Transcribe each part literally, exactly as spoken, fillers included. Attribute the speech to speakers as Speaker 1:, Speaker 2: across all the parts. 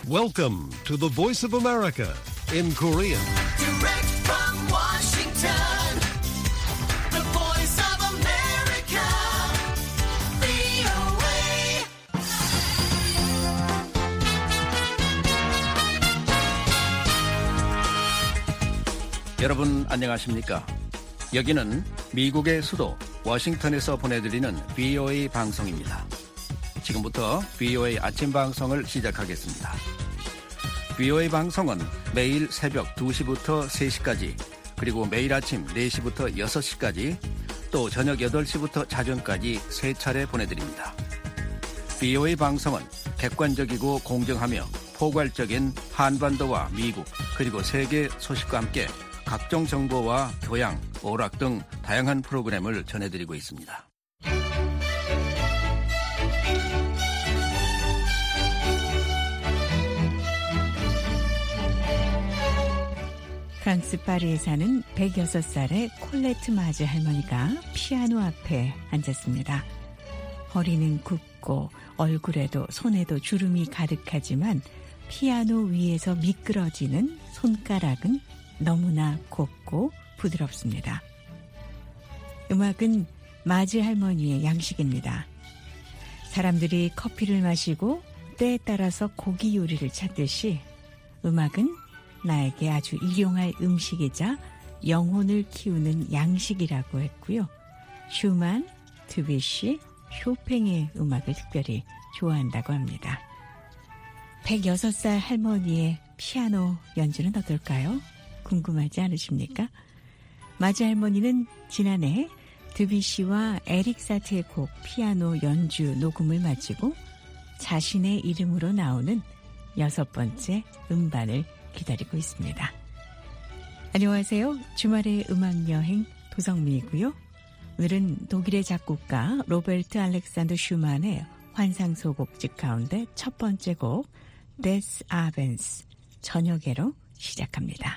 Speaker 1: Welcome to the Voice of America in Korean.
Speaker 2: Direct from Washington, the Voice of America, 브이오에이.
Speaker 3: 여러분 안녕하십니까? 여기는 미국의 수도 워싱턴에서 보내드리는 브이오에이 방송입니다. 지금부터 브이오에이 아침 방송을 시작하겠습니다. 브이오에이 방송은 매일 새벽 두 시부터 세 시까지, 그리고 매일 아침 네 시부터 여섯 시까지, 또 저녁 여덟 시부터 자정까지 세 차례 보내드립니다. 브이오에이 방송은 객관적이고 공정하며 포괄적인 한반도와 미국 그리고 세계 소식과 함께 각종 정보와 교양, 오락 등 다양한 프로그램을 전해드리고 있습니다.
Speaker 4: 프랑스 파리에 사는 백여섯 살의 콜레트 마즈 할머니가 피아노 앞에 앉았습니다. 허리는 굽고 얼굴에도 손에도 주름이 가득하지만 피아노 위에서 미끄러지는 손가락은 너무나 곱고 부드럽습니다. 음악은 마즈 할머니의 양식입니다. 사람들이 커피를 마시고 때에 따라서 고기 요리를 찾듯이 음악은 나에게 아주 일용할 음식이자 영혼을 키우는 양식이라고 했고요. 슈만, 드뷔시, 쇼팽의 음악을 특별히 좋아한다고 합니다. 백여섯 살 할머니의 피아노 연주는 어떨까요? 궁금하지 않으십니까? 마즈 할머니는 지난해 드뷔시와 에릭 사티의 곡 피아노 연주 녹음을 마치고 자신의 이름으로 나오는 여섯 번째 음반을 기다리고 있습니다. 안녕하세요. 주말의 음악여행 도성미이고요. 오늘은 독일의 작곡가 로베르트 알렉산더 슈만의 환상소곡집 가운데 첫 번째 곡 데스 아벤스 저녁에로 시작합니다.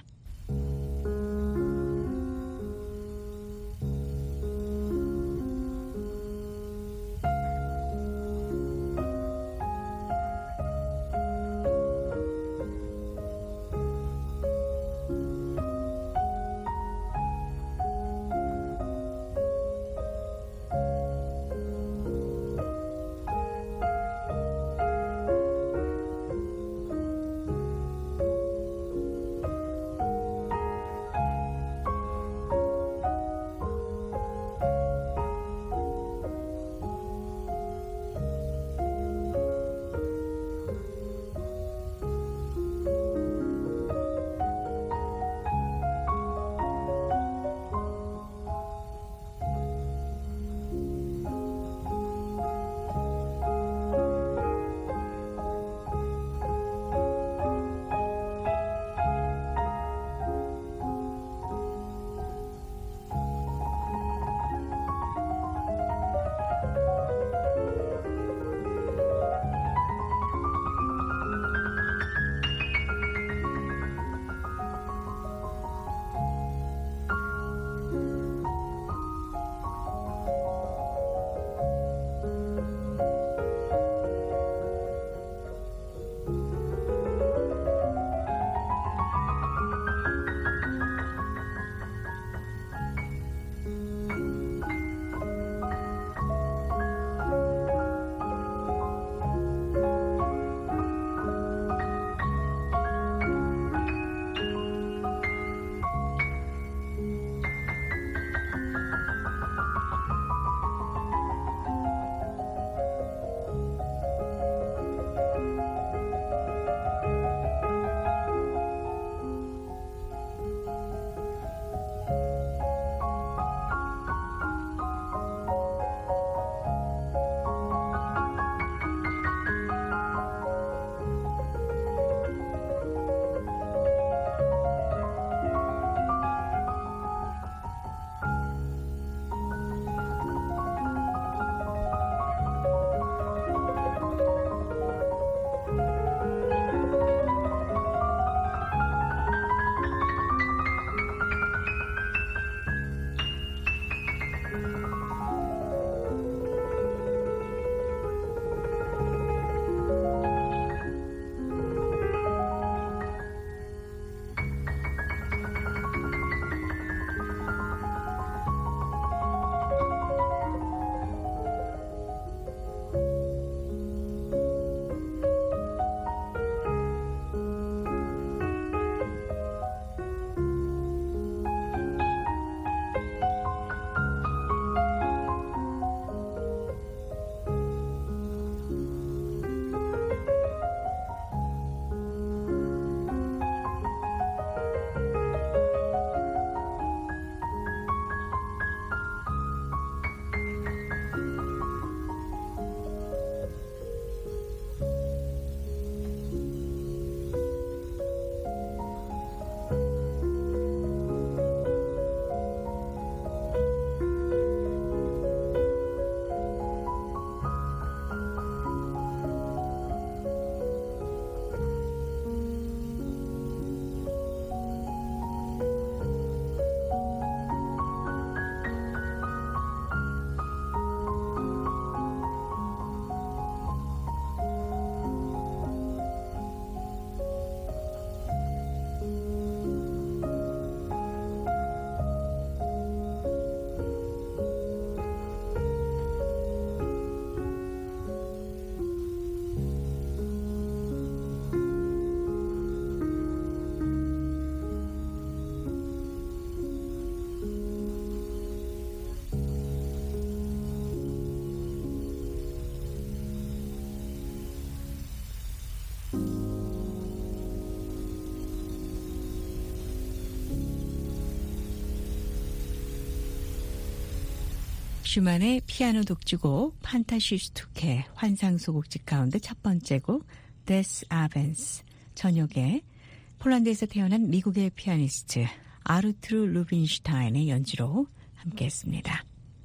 Speaker 4: 슈만의 피아노 독주곡 판타시스투케 환상소곡집 가운데 첫 번째 곡 데스 아벤스 저녁에 폴란드에서 태어난 미국의 피아니스트 아르투르 루빈슈타인의 연주로 함께했습니다.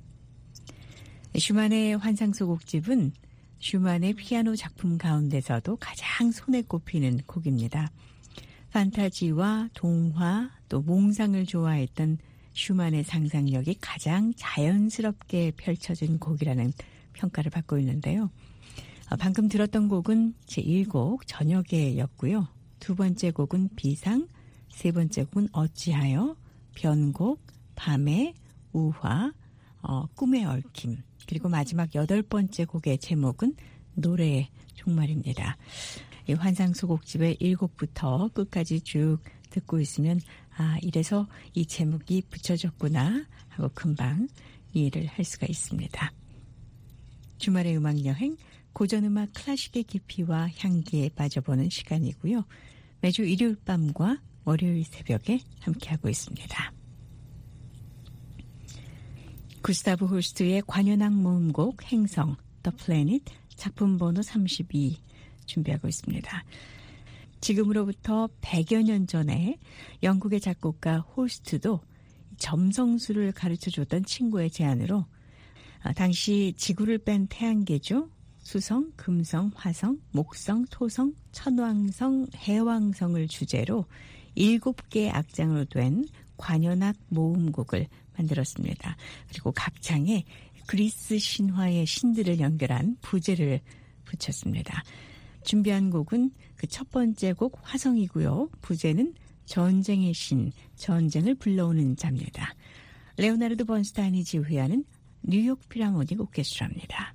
Speaker 4: 슈만의 환상소곡집은 슈만의 피아노 작품 가운데서도 가장 손에 꼽히는 곡입니다. 판타지와 동화 또 몽상을 좋아했던 슈만의 상상력이 가장 자연스럽게 펼쳐진 곡이라는 평가를 받고 있는데요. 방금 들었던 곡은 제일 곡 저녁에였고요. 두 번째 곡은 비상, 세 번째 곡은 어찌하여, 변곡, 밤의, 우화, 어, 꿈의 얽힘, 그리고 마지막 여덟 번째 곡의 제목은 노래의 종말입니다. 이 환상소곡집의 일 곡부터 끝까지 쭉 듣고 있으면 아 이래서 이 제목이 붙여졌구나 하고 금방 이해를 할 수가 있습니다. 주말의 음악여행 고전음악 클래식의 깊이와 향기에 빠져보는 시간이고요. 매주 일요일 밤과 월요일 새벽에 함께하고 있습니다. 구스타브 홀스트의 관현악 모음곡 행성 The Planet 작품 번호 삼십이 준비하고 있습니다. 지금으로부터 백여 년 전에 영국의 작곡가 홀스트도 점성술을 가르쳐줬던 친구의 제안으로 당시 지구를 뺀 태양계죠. 수성, 금성, 화성, 목성, 토성, 천왕성, 해왕성을 주제로 일곱 개의 악장으로 된 관현악 모음곡을 만들었습니다. 그리고 각 장에 그리스 신화의 신들을 연결한 부제를 붙였습니다. 준비한 곡은 그 첫 번째 곡 화성이고요. 부제는 전쟁의 신, 전쟁을 불러오는 자입니다. 레오나르도 번스타인이 지휘하는 뉴욕 필하모닉 오케스트라입니다.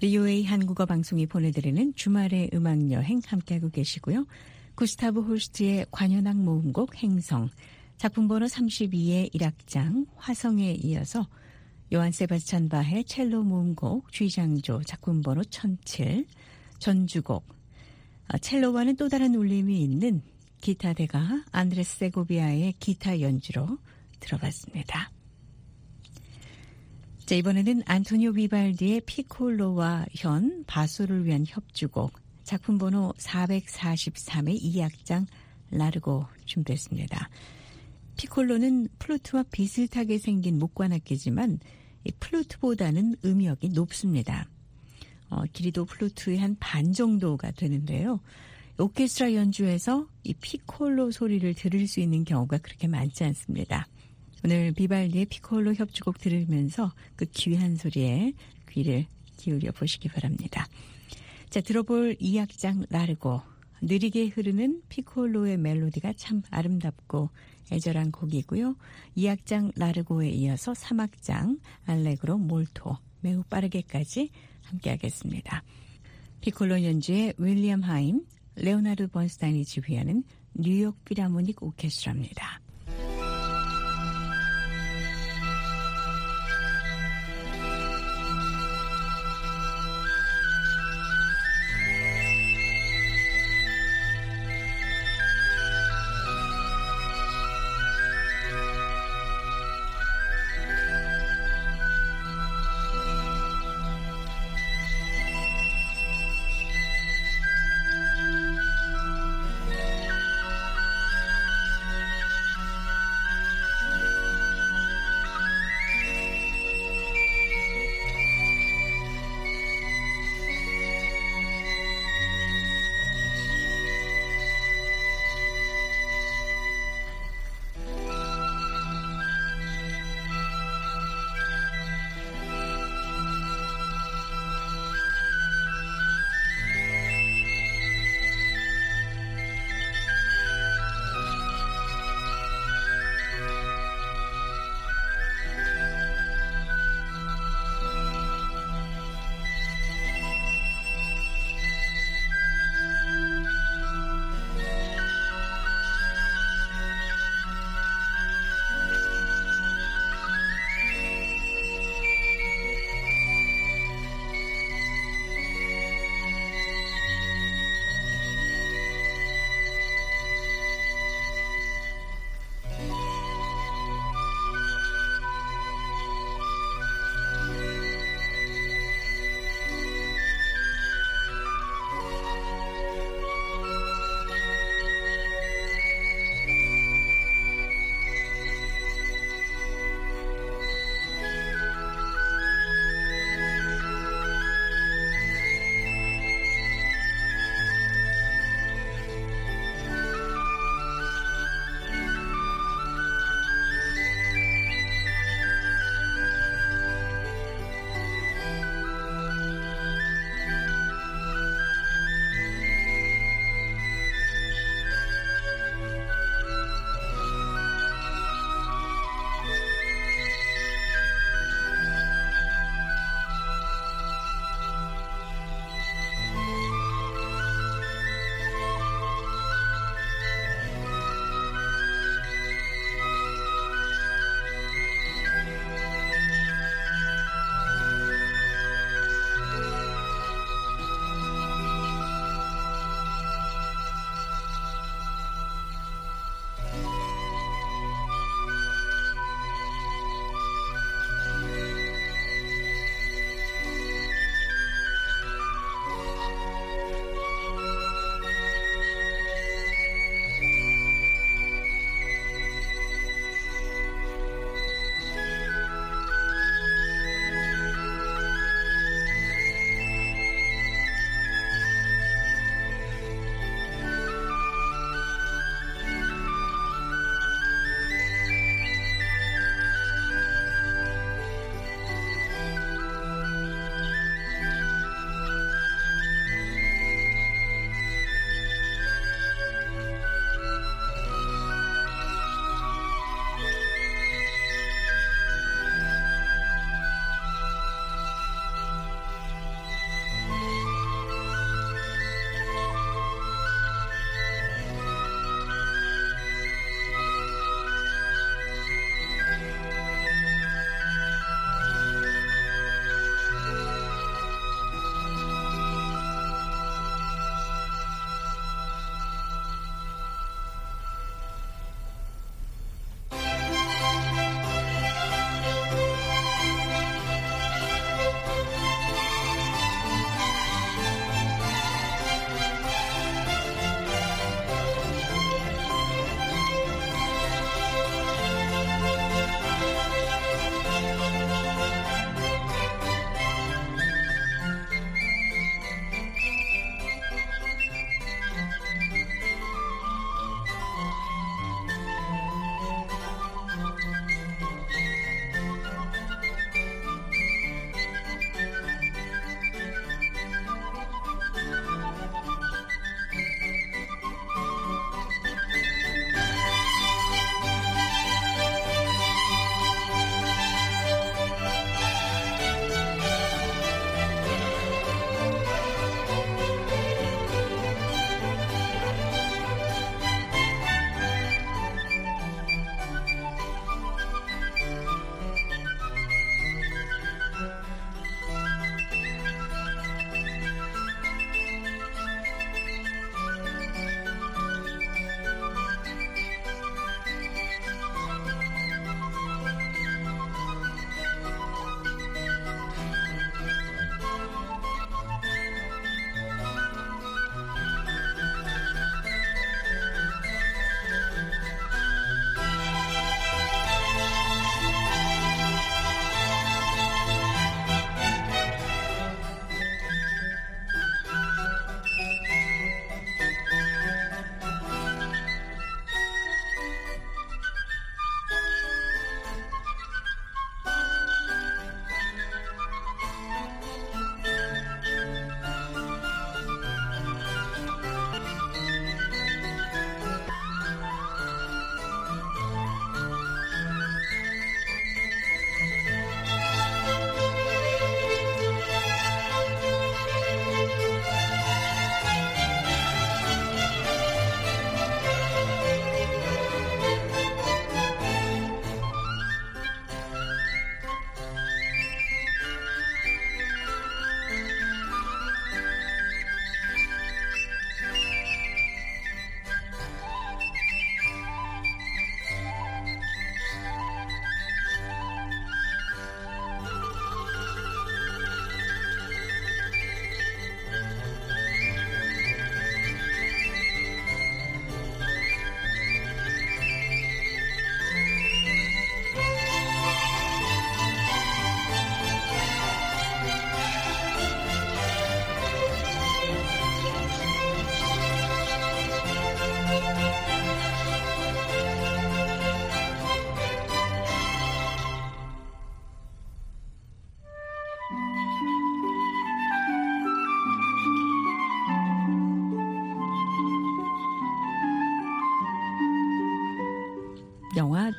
Speaker 4: 브이오에이 한국어 방송이 보내드리는 주말의 음악여행 함께하고 계시고요. 구스타브 홀스트의 관현악 모음곡 행성, 작품번호 삼십이의 일 악장 화성에 이어서 요한 세바스찬 바의 첼로 모음곡 쥐장조 작품번호 천칠, 전주곡, 첼로와는 또 다른 울림이 있는 기타 대가 안드레스 세고비아의 기타 연주로 들어봤습니다. 자, 이번에는 안토니오 비발디의 피콜로와 현, 바소를 위한 협주곡 작품번호 사백사십삼의 이 악장 라르고 준비했습니다. 피콜로는 플루트와 비슷하게 생긴 목관악기지만 이 플루트보다는 음역이 높습니다. 어, 길이도 플루트의 한 반 정도가 되는데요. 오케스트라 연주에서 이 피콜로 소리를 들을 수 있는 경우가 그렇게 많지 않습니다. 오늘 비발디의 피콜로 협주곡 들으면서 그 귀한 소리에 귀를 기울여 보시기 바랍니다. 자, 들어볼 이 악장 라르고, 느리게 흐르는 피콜로의 멜로디가 참 아름답고 애절한 곡이고요. 이 악장 라르고에 이어서 삼 악장 알레그로 몰토 매우 빠르게까지 함께하겠습니다. 피콜로 연주의 윌리엄 하임, 레오나르도 번스타인이 지휘하는 뉴욕 필하모닉 오케스트라입니다.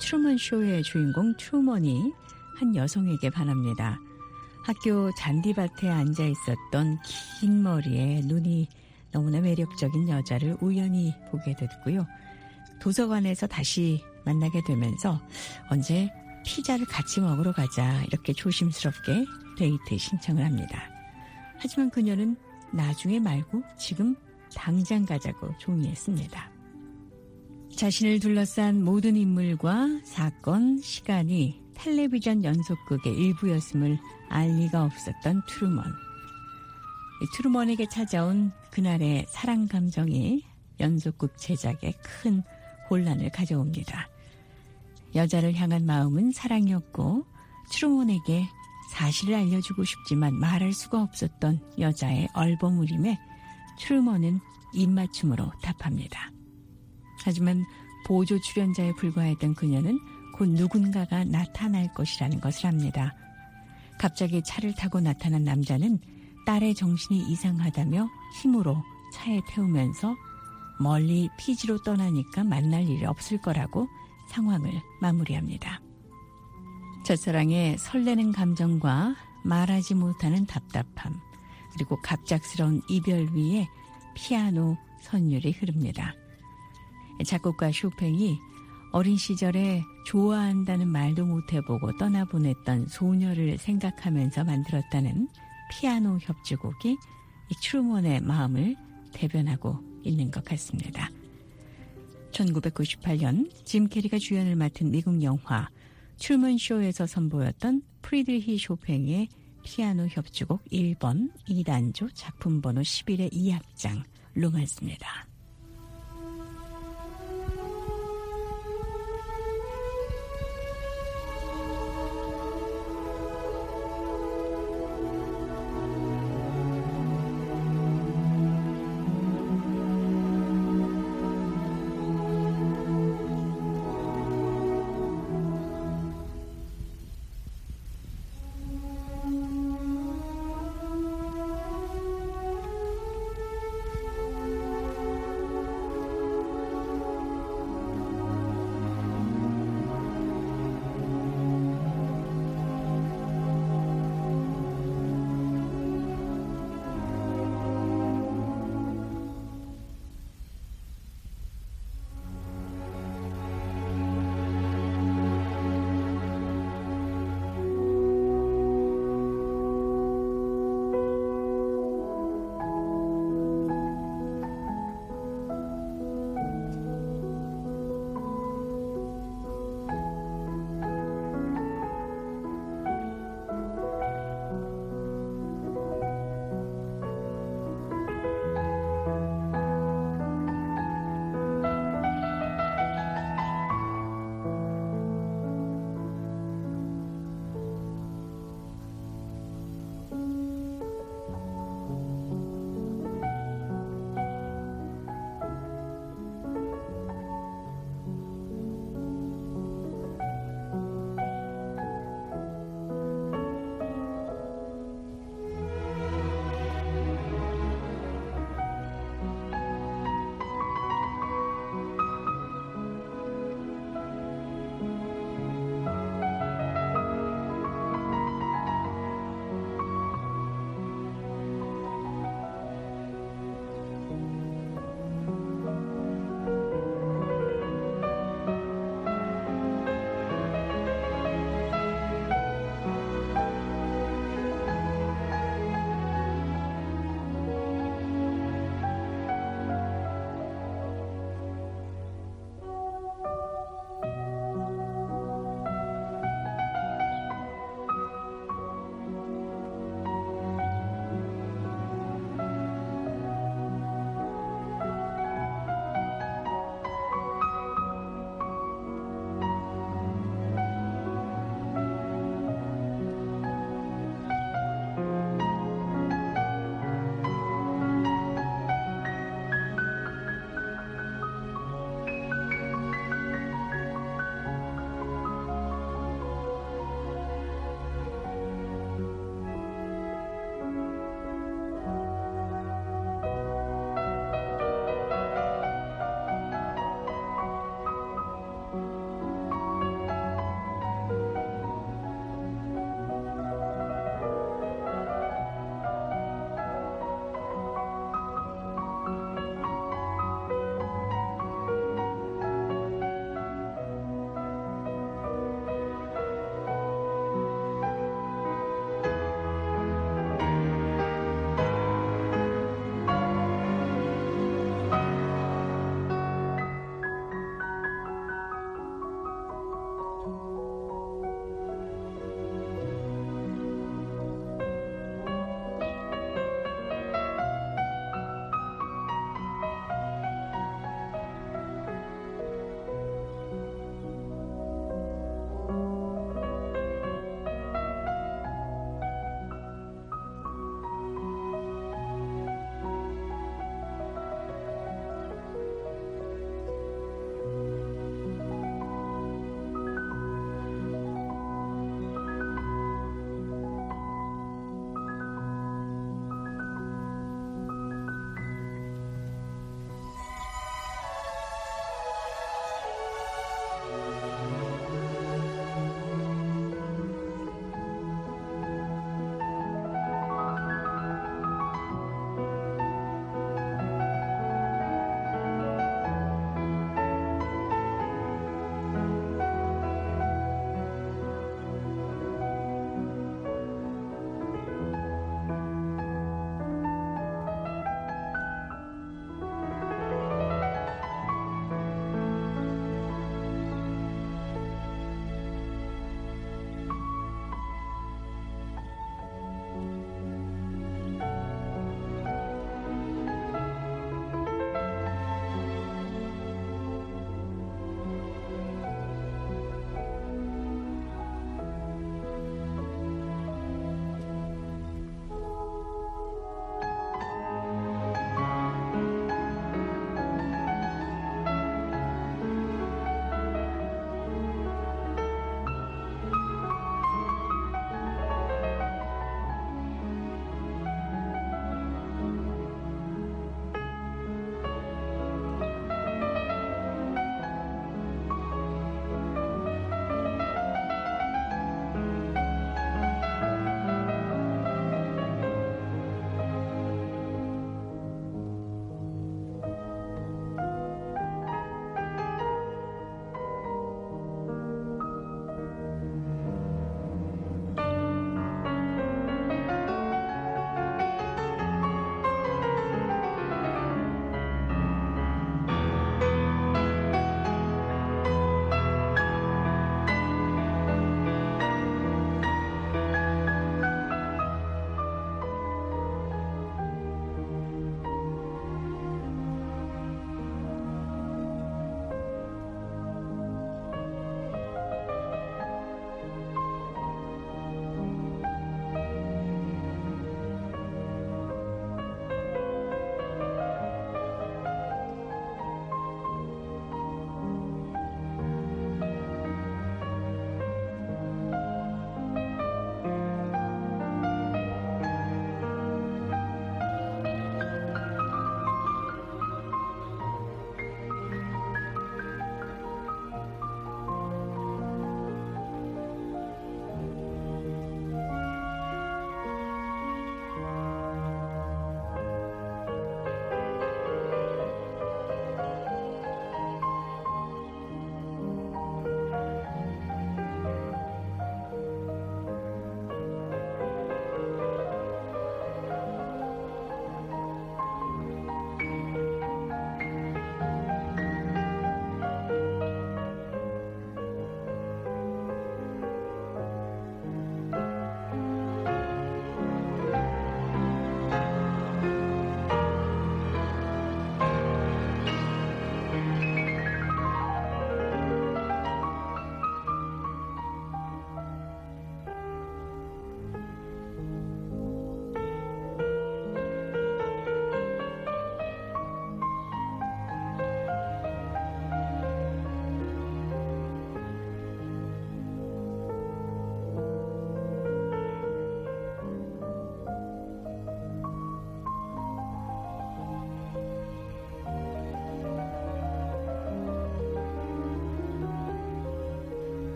Speaker 4: 트루먼 쇼의 주인공 트루먼이 한 여성에게 반합니다. 학교 잔디밭에 앉아 있었던 긴 머리에 눈이 너무나 매력적인 여자를 우연히 보게 됐고요. 도서관에서 다시 만나게 되면서 언제 피자를 같이 먹으러 가자 이렇게 조심스럽게 데이트 신청을 합니다. 하지만 그녀는 나중에 말고 지금 당장 가자고 종이했습니다. 자신을 둘러싼 모든 인물과 사건, 시간이 텔레비전 연속극의 일부였음을 알 리가 없었던 트루먼. 트루먼에게 찾아온 그날의 사랑 감정이 연속극 제작에 큰 혼란을 가져옵니다. 여자를 향한 마음은 사랑이었고 트루먼에게 사실을 알려주고 싶지만 말할 수가 없었던 여자의 얼버무림에 트루먼은 입맞춤으로 답합니다. 하지만 보조 출연자에 불과했던 그녀는 곧 누군가가 나타날 것이라는 것을 압니다. 갑자기 차를 타고 나타난 남자는 딸의 정신이 이상하다며 힘으로 차에 태우면서 멀리 피지로 떠나니까 만날 일이 없을 거라고 상황을 마무리합니다. 첫사랑의 설레는 감정과 말하지 못하는 답답함, 그리고 갑작스러운 이별 위에 피아노 선율이 흐릅니다. 작곡가 쇼팽이 어린 시절에 좋아한다는 말도 못해보고 떠나보냈던 소녀를 생각하면서 만들었다는 피아노 협주곡이 이 트루먼의 마음을 대변하고 있는 것 같습니다. 천구백구십팔 년 짐 캐리가 주연을 맡은 미국 영화 트루먼 쇼에서 선보였던 프리드리히 쇼팽의 피아노 협주곡 일 번 이 단조 작품 번호 십일의 이 악장 로만스입니다.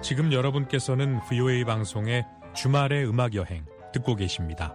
Speaker 5: 지금 여러분께서는 브이오에이 방송의 주말의 음악 여행 듣고 계십니다.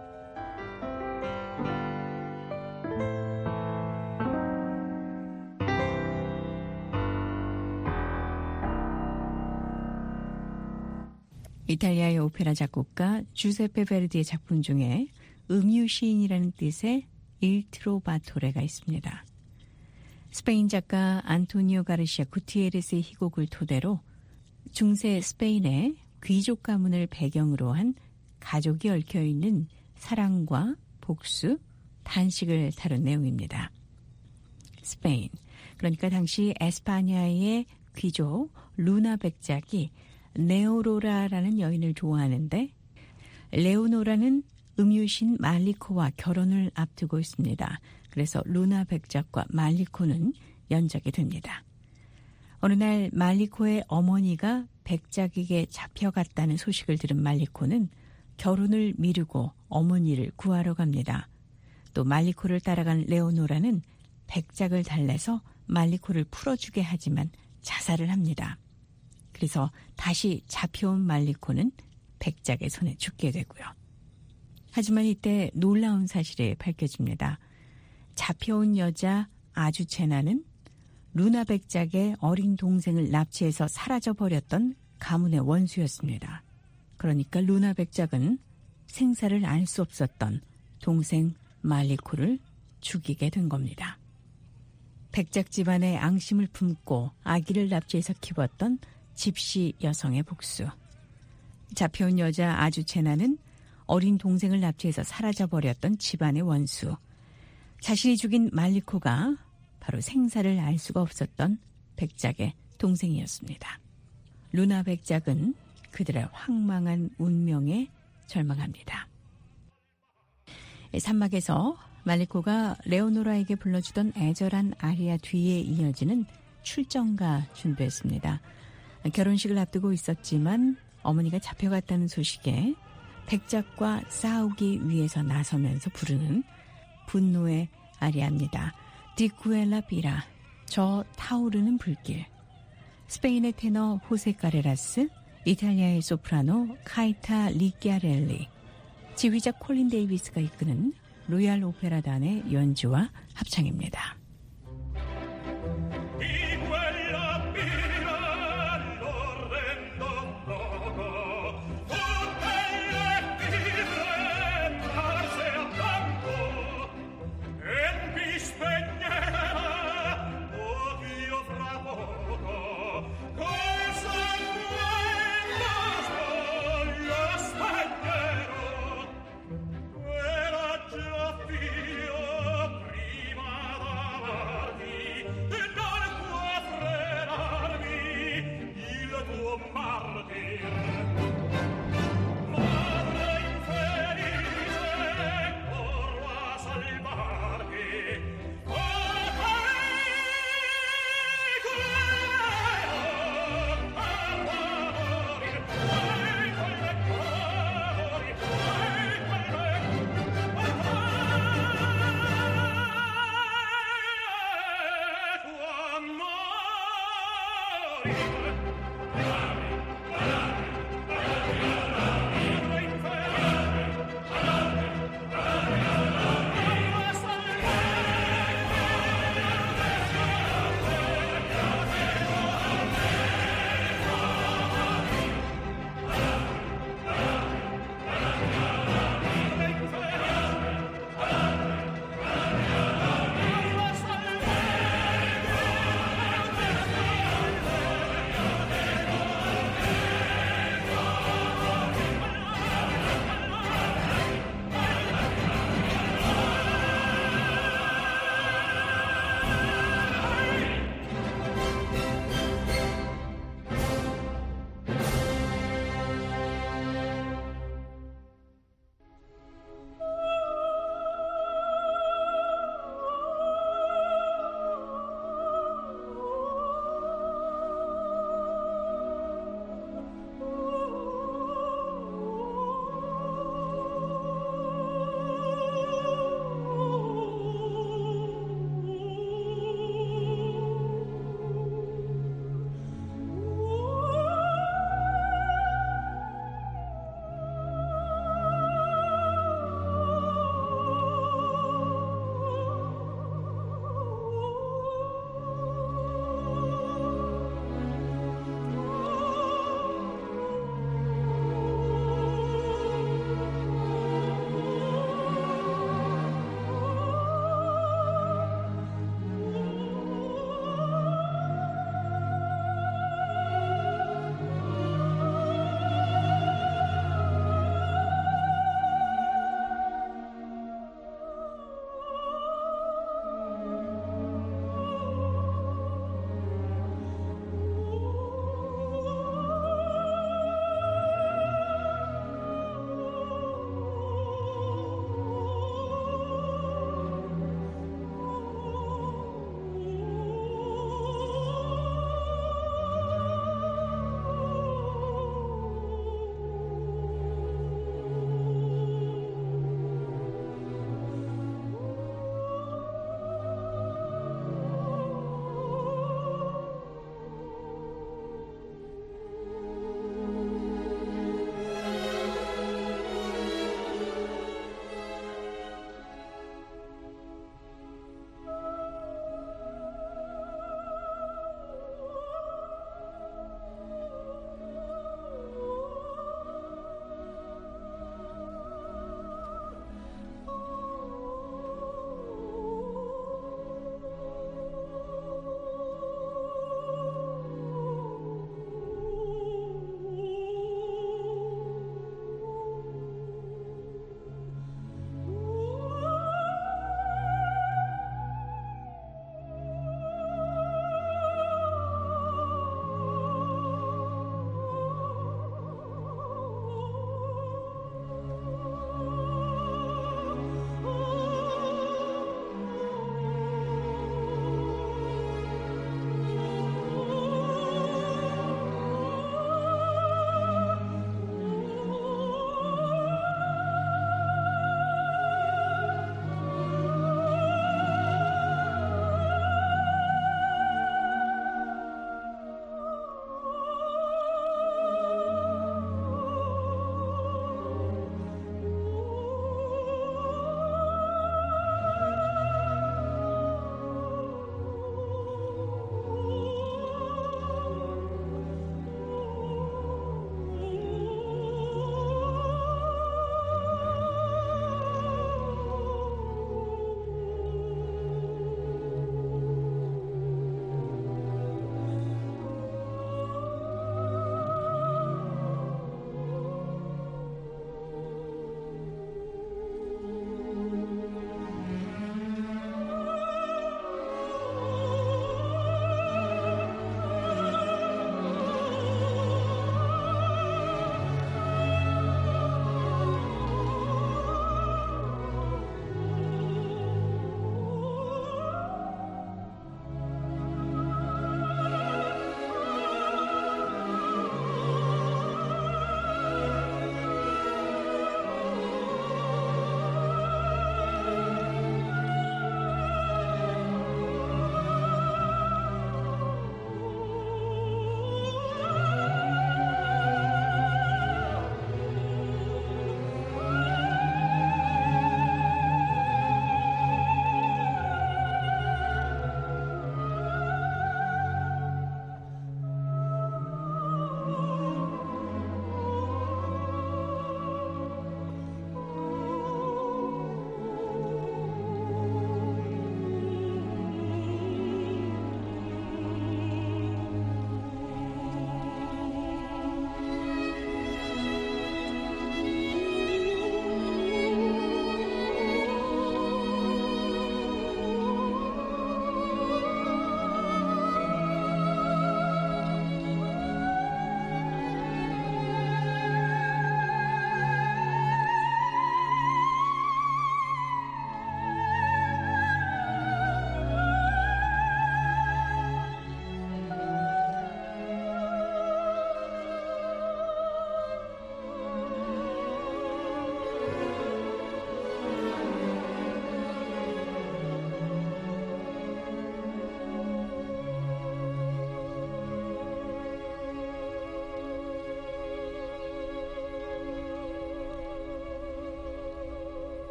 Speaker 4: 이탈리아의 오페라 작곡가 주세페 베르디의 작품 중에 음유시인이라는 뜻의 일 트로바토레가 있습니다. 스페인 작가 안토니오 가르시아 구티에레스의 희곡을 토대로 중세 스페인의 귀족 가문을 배경으로 한 가족이 얽혀있는 사랑과 복수, 탄식을 다룬 내용입니다. 스페인, 그러니까 당시 에스파냐의 귀족 루나 백작이 네오로라라는 여인을 좋아하는데 레오노라는 음유신 말리코와 결혼을 앞두고 있습니다. 그래서 루나 백작과 말리코는 연작이 됩니다. 어느 날 말리코의 어머니가 백작에게 잡혀갔다는 소식을 들은 말리코는 결혼을 미루고 어머니를 구하러 갑니다. 또 말리코를 따라간 레오노라는 백작을 달래서 말리코를 풀어주게 하지만 자살을 합니다. 그래서 다시 잡혀온 말리코는 백작의 손에 죽게 되고요. 하지만 이때 놀라운 사실이 밝혀집니다. 잡혀온 여자 아주체나는 루나 백작의 어린 동생을 납치해서 사라져버렸던 가문의 원수였습니다. 그러니까 루나 백작은 생사를 알 수 없었던 동생 말리코를 죽이게 된 겁니다. 백작 집안의 앙심을 품고 아기를 납치해서 키웠던 집시 여성의 복수. 잡혀온 여자 아주체나는 어린 동생을 납치해서 사라져버렸던 집안의 원수. 자신이 죽인 말리코가 바로 생사를 알 수가 없었던 백작의 동생이었습니다. 루나 백작은 그들의 황망한 운명에 절망합니다. 산막에서 말리코가 레오노라에게 불러주던 애절한 아리아 뒤에 이어지는 출정가 준비했습니다. 결혼식을 앞두고 있었지만 어머니가 잡혀갔다는 소식에 백작과 싸우기 위해서 나서면서 부르는 분노의 아리아입니다. 디쿠엘라 비라, 저 타오르는 불길. 스페인의 테너 호세 카레라스, 이탈리아의 소프라노 카이타 리키아렐리, 지휘자 콜린 데이비스가 이끄는 로얄 오페라단의 연주와 합창입니다.
Speaker 6: Era già fio prima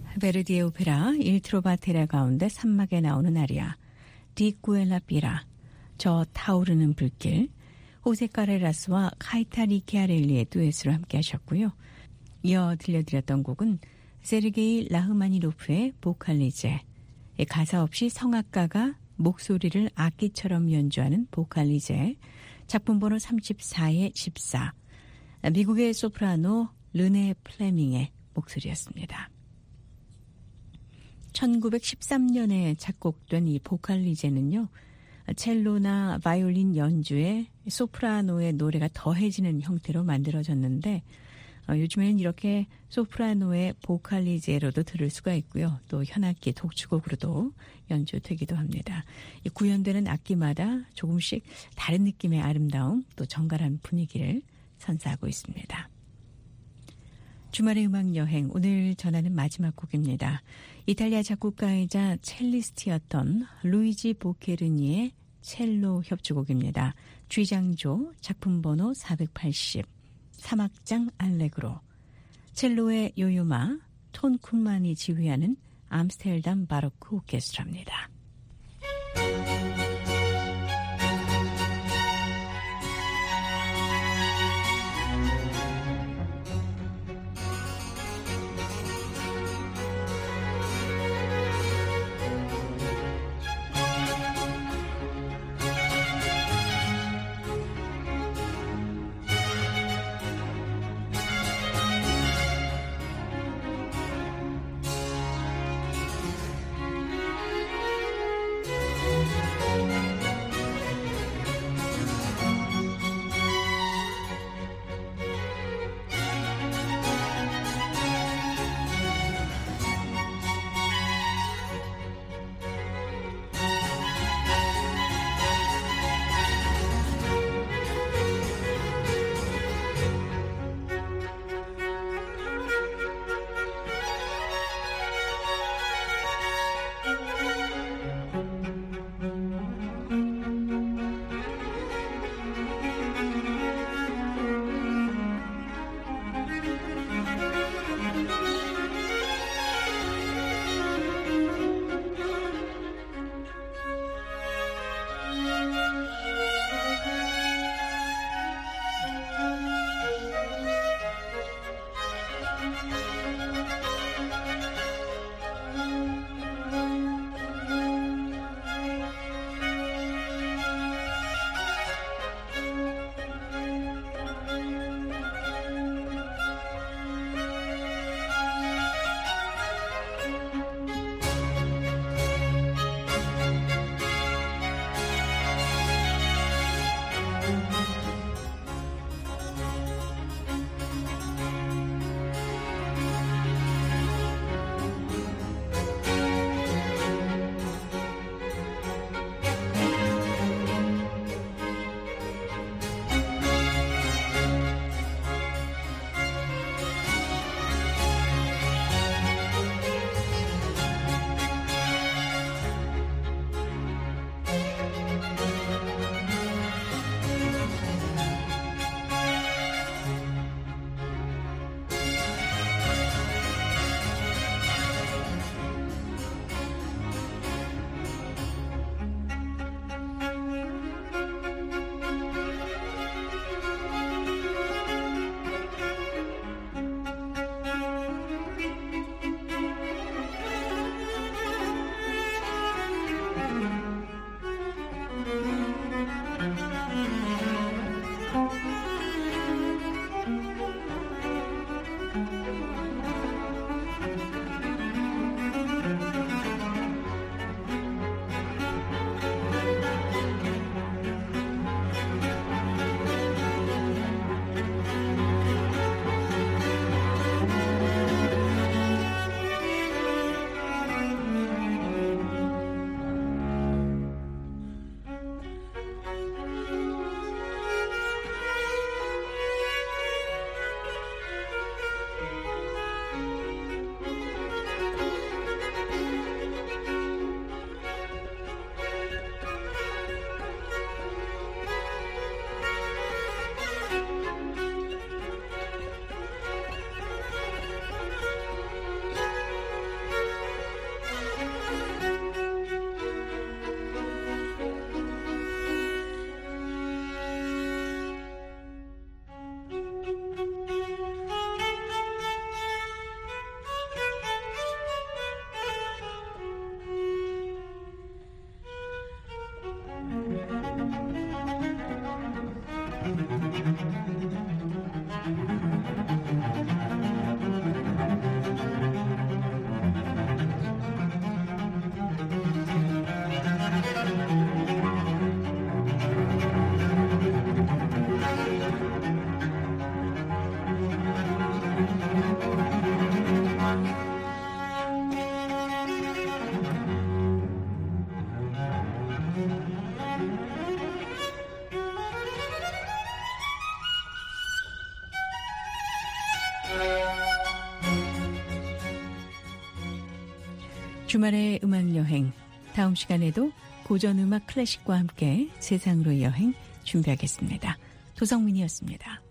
Speaker 4: 베르디의 오페라 일 트로바테라 가운데 산막에 나오는 아리아 디꾸엘라 삐라, 저 타오르는 불길, 호세 카레라스와 카이타 리키아렐리의 듀엣으로 함께 하셨고요. 이어 들려드렸던 곡은 세르게이 라흐마니노프의 보칼리제, 가사 없이 성악가가 목소리를 악기처럼 연주하는 보칼리제, 작품 번호 삼십사의 십사, 미국의 소프라노 르네 플레밍의 목소리였습니다. 천구백십삼 년에 작곡된 이 보칼리제는요, 첼로나 바이올린 연주에 소프라노의 노래가 더해지는 형태로 만들어졌는데, 어, 요즘에는 이렇게 소프라노의 보칼리제로도 들을 수가 있고요. 또 현악기 독주곡으로도 연주되기도 합니다. 이 구현되는 악기마다 조금씩 다른 느낌의 아름다움, 또 정갈한 분위기를 선사하고 있습니다. 주말의 음악 여행, 오늘 전하는 마지막 곡입니다. 이탈리아 작곡가이자 첼리스트였던 루이지 보케르니의 첼로 협주곡입니다. 쥐장조, 작품 번호 사백팔십, 삼악장 알레그로. 첼로의 요요마, 톤 쿤만이 지휘하는 암스테르담 바로크 오케스트라입니다. 주말의 음악여행, 다음 시간에도 고전음악 클래식과 함께 세상으로 여행 준비하겠습니다. 도성민이었습니다.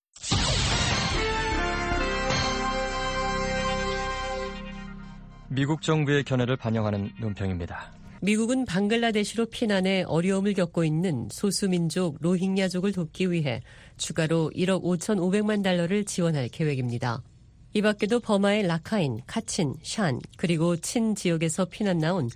Speaker 6: 미국 정부의 견해를 반영하는 논평입니다.
Speaker 7: 미국은 방글라데시로 피난해 어려움을 겪고 있는 소수민족 로힝야족을 돕기 위해 추가로 일억 오천오백만 달러를 지원할 계획입니다. 이 밖에도 버마의 라카인, 카친, 샨 그리고 친 지역에서 피난 나온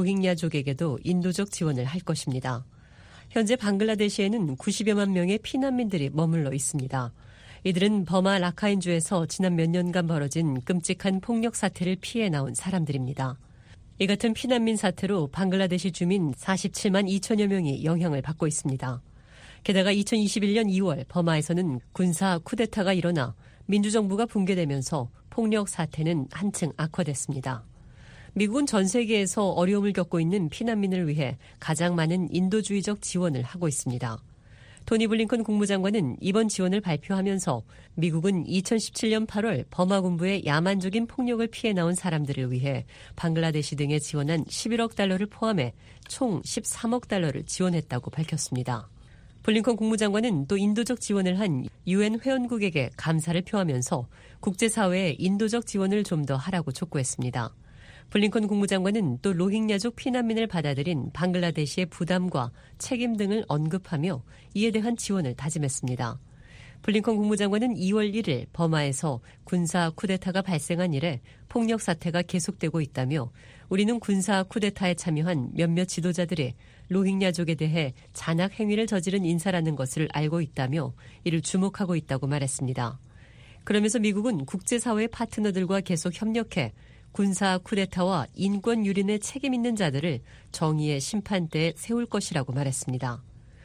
Speaker 7: 로힝야족에게도 인도적 지원을 할 것입니다. 현재 방글라데시에는 구십여만 명의 피난민들이 머물러 있습니다. 이들은 버마 라카인주에서 지난 몇 년간 벌어진 끔찍한 폭력 사태를 피해 나온 사람들입니다. 이 같은 피난민 사태로 방글라데시 주민 사십칠만 이천여 명이 영향을 받고 있습니다. 게다가 이천이십일 년 이월 버마에서는 군사 쿠데타가 일어나 민주정부가 붕괴되면서 폭력 사태는 한층 악화됐습니다. 미국은 전 세계에서 어려움을 겪고 있는 피난민을 위해 가장 많은 인도주의적 지원을 하고 있습니다. 토니 블링컨 국무장관은 이번 지원을 발표하면서 미국은 이천십칠 년 팔월 버마 군부의 야만적인 폭력을 피해 나온 사람들을 위해 방글라데시 등에 지원한 십일억 달러를 포함해 총 십삼억 달러를 지원했다고 밝혔습니다. 블링컨 국무장관은 또 인도적 지원을 한 유엔 회원국에게 감사를 표하면서 국제사회에 인도적 지원을 좀 더 하라고 촉구했습니다. 블링컨 국무장관은 또 로힝야족 피난민을 받아들인 방글라데시의 부담과 책임 등을 언급하며 이에 대한 지원을 다짐했습니다. 블링컨 국무장관은 이월 일일 버마에서 군사 쿠데타가 발생한 이래 폭력 사태가 계속되고 있다며 우리는 군사 쿠데타에 참여한 몇몇 지도자들이 로힝야족에 대해 잔악 행위를 저지른 인사라는 것을 알고 있다며 이를 주목하고 있다고 말했습니다. 그러면서 미국은 국제사회 파트너들과 계속 협력해 군사 쿠데타와 인권 유린에 책임 있는 자들을 정의의 심판대에 세울 것이라고 말했습니다.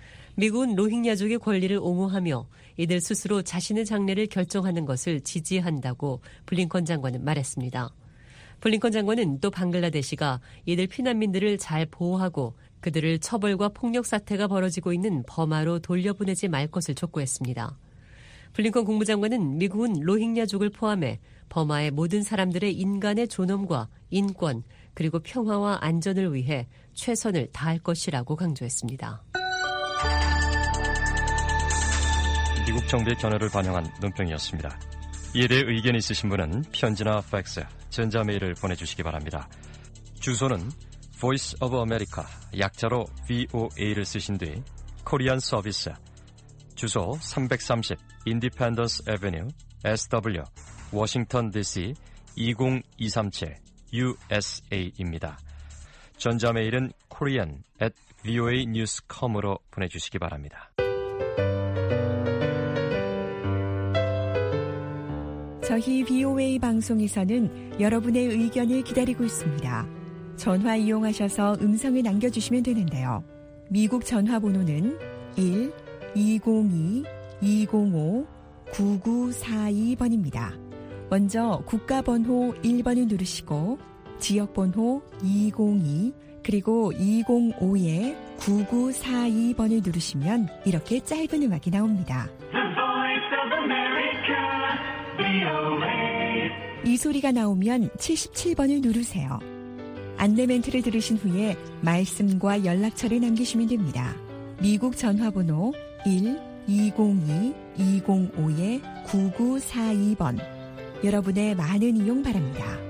Speaker 7: 미국은 로힝야족의 권리를 옹호하며 이들 스스로 자신의 장래를 결정하는 것을 지지한다고 블링컨 장관은 말했습니다. 블링컨 장관은 또 방글라데시가 이들 피난민들을 잘 보호하고 그들을 처벌과 폭력 사태가 벌어지고 있는 버마로 돌려보내지 말 것을 촉구했습니다. 블링컨 국무장관은 미국은 로힝야족을 포함해 버마의 모든 사람들의 인간의 존엄과 인권 그리고 평화와 안전을 위해 최선을 다할 것이라고 강조했습니다.
Speaker 6: 미국 정부의 견해를 반영한 논평이었습니다. 이에 대해 의견이 있으신 분은 편지나 팩스, 전자메일을 보내주시기 바랍니다. 주소는 Voice of America, 약자로 브이오에이를 쓰신 뒤 코리안 서비스, 주소 삼백삼십 Independence Avenue, 에스더블유, 워싱턴 디씨 이공이삼칠 유에스에이입니다. 전자메일은 korean at voa news dot com으로 보내주시기 바랍니다.
Speaker 4: 저희 브이오에이 방송에서는 여러분의 의견을 기다리고 있습니다. 전화 이용하셔서 음성을 남겨주시면 되는데요. 미국 전화번호는 일 이공이 이공오 구구사이 번입니다. 먼저 국가번호 일 번을 누르시고 지역번호 이공이 그리고 이공오에 구구사이 번을 누르시면 이렇게 짧은 음악이 나옵니다. 이 소리가 나오면 칠십칠 번을 누르세요. 안내 멘트를 들으신 후에 말씀과 연락처를 남기시면 됩니다. 미국 전화번호 일 이공이 이공오에 구구사이 번. 여러분의 많은 이용 바랍니다.